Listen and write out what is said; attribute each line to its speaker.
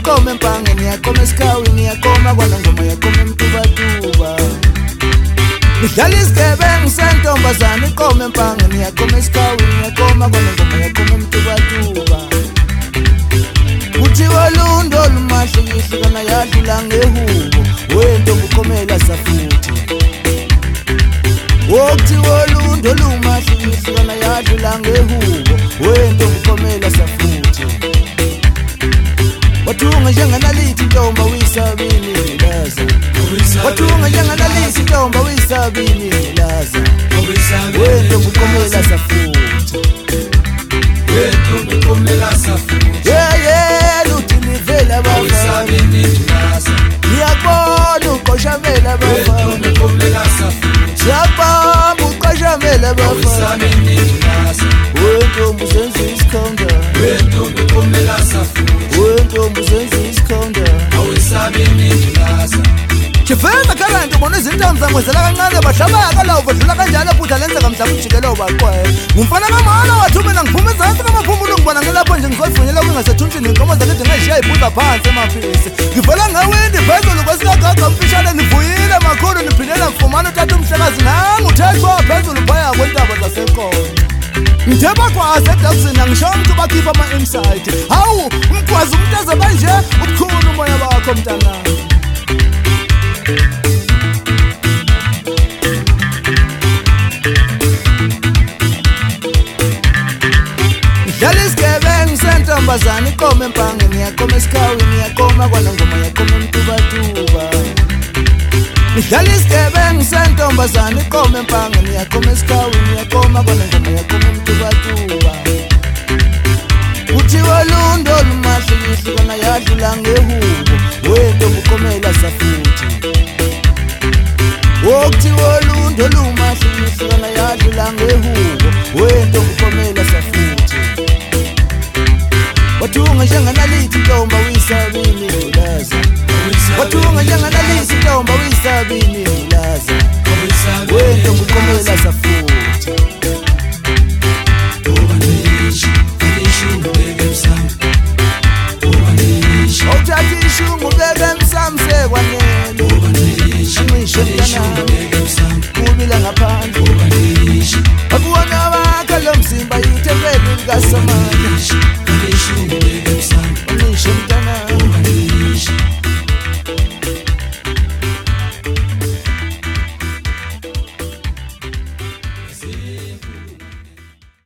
Speaker 1: nikome mpange niyakome esikhawi niyakoma kwanongoma yakome mtubatuba Nidlala isigebengu sentombazane ikome mpange niyakome esikhawi niyakoma kwanongoma yakome mtubatuba Kuthiwa lundo lumahle yihlukana yadlula ngehubo wentombi ukomela safuthi Kuthiwa lundo lumahle yihlukana yadlula ngehubo wentombi ukomela safuthi Wathunga njenganalithi intomba uyisabini laza Wathunga njenganalithi intomba uyisabini laza wentombi ukomela safuthi
Speaker 2: Wentombi ukomela safuthi
Speaker 1: luthi nivela bafana Ngiyabona uqoshamela bafana
Speaker 2: Wentombi ukomela safuthi
Speaker 1: Siyabamba uqoshamela bafana Wentombi uzenza isikhonda
Speaker 2: Wentombi ukomela safuthi
Speaker 1: Wentombi uzenza isikhonda
Speaker 2: Awesabeni ndilasa
Speaker 1: Chifeza kala ngibona izintambo zangwezela kancane bahlabaya kalawo badlula kanjalo futhi lenza kamhlaba ujikelo baqwe Ngumfana kamana wathumela ngiphume ezantsi kamaphumulo ngibona ngelapho nje ngizoyifunyela kungasethunjini inkomo zakhe njengeshiya ibuza phansi emaphisi Ngivela ngawindi phezulu kwesikagaga mfishane nivuyile makhulu niphindela ngifumana utata umhlekazi nangu uthethwa phezulu phaya kwentaba zasenkolo Ngitheba kwazi edabsini angishonke bakhipha ama-insight Hawu umkwazi umuntu ezeba nje ubukhulu umoya bakho mntanami Dlala isigebengu sentombazane ikome mpange niyakoma esikhawi niyakoma kwanongoma yakome mtubatuba Dlala isigebengu sentombazane ikome mpange niyakoma esikhawi niyakoma kwanongoma yakome mtubatuba Kuthiwa lundo lumahle yihlukana yadlula ngehubo wentombi ukomela safuthi Kuthiwa lundo lumahle yihlukana yadlula ngehubo wentombi ukomela safuthi Wathunga njenganalithi intomba uyisabini laza Wathunga njenganalithi intomba uyisabini laza Wentombi ukomela safuthi Awuthatha ishungu ubeke emsamo sekwanele Ngisho mntanami kubila ngaphandle Akuwona wakho lo mzimba yithempeli likaSamandla